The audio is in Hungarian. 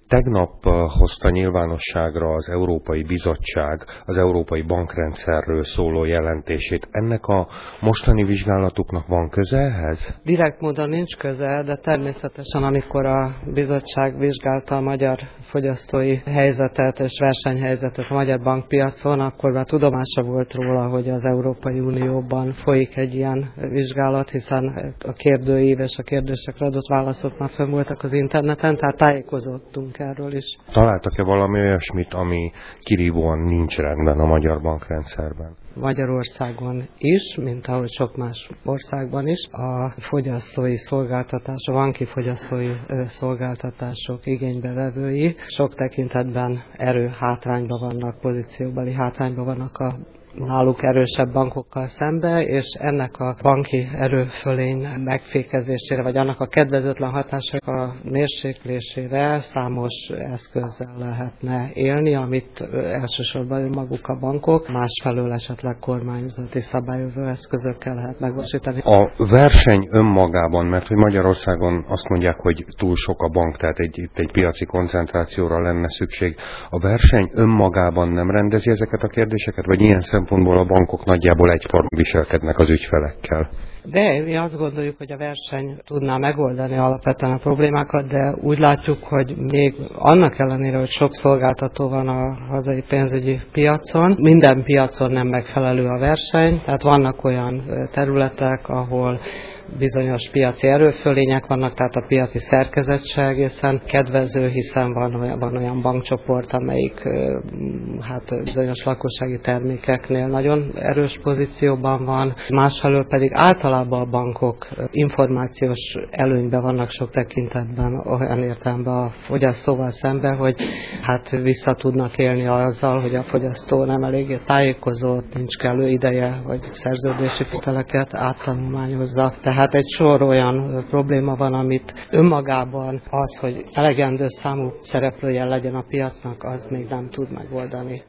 Tegnap hozta nyilvánosságra az Európai Bizottság az európai bankrendszerről szóló jelentését. Ennek a mostani vizsgálatuknak van köze ehhez? Direkt módon nincs köze, de természetesen amikor a bizottság vizsgálta a magyar fogyasztói helyzetet és versenyhelyzetet a magyar bankpiacon, akkor már tudomása volt róla, hogy az Európai Unióban folyik egy ilyen vizsgálat, hiszen a kérdőív és a kérdésekre adott válaszok már fönn voltak az interneten, tehát tájékozottunk erről is. Találtak-e valami olyasmit, ami kirívóan nincs rendben a magyar bankrendszerben? Magyarországon is, mint ahogy sok más országban is, a fogyasztói szolgáltatás, a banki fogyasztói szolgáltatások igénybevevői sok tekintetben hátrányban vannak, pozícióbeli hátrányban vannak a náluk erősebb bankokkal szembe, és ennek a banki erőfölény megfékezésére, vagy annak a kedvezőtlen hatások a mérséklésére számos eszközzel lehetne élni, amit elsősorban maguk a bankok, másfelől esetleg kormányzati szabályozó eszközökkel lehet megvalósítani. A verseny önmagában, mert hogy Magyarországon azt mondják, hogy túl sok a bank, tehát itt egy piaci koncentrációra lenne szükség. A verseny önmagában nem rendezi ezeket a kérdéseket, vagy ilyen szempontból a bankok nagyjából egyformán viselkednek az ügyfelekkel? De mi azt gondoljuk, hogy a verseny tudná megoldani alapvetően a problémákat, de úgy látjuk, hogy még annak ellenére, hogy sok szolgáltató van a hazai pénzügyi piacon, minden piacon nem megfelelő a verseny, tehát vannak olyan területek, ahol bizonyos piaci erőfölények vannak, tehát a piaci szerkezet se egészen kedvező, hiszen van olyan bankcsoport, amelyik bizonyos lakossági termékeknél nagyon erős pozícióban van. Másfelől pedig általában a bankok információs előnyben vannak sok tekintetben, olyan értelemben a fogyasztóval szemben, hogy vissza tudnak élni azzal, hogy a fogyasztó nem eléggé tájékozott, nincs kellő ideje, vagy szerződési feltételeket áttanulmányozza. Tehát egy sor olyan probléma van, amit önmagában az, hogy elegendő számú szereplője legyen a piacnak, az még nem tud megoldani.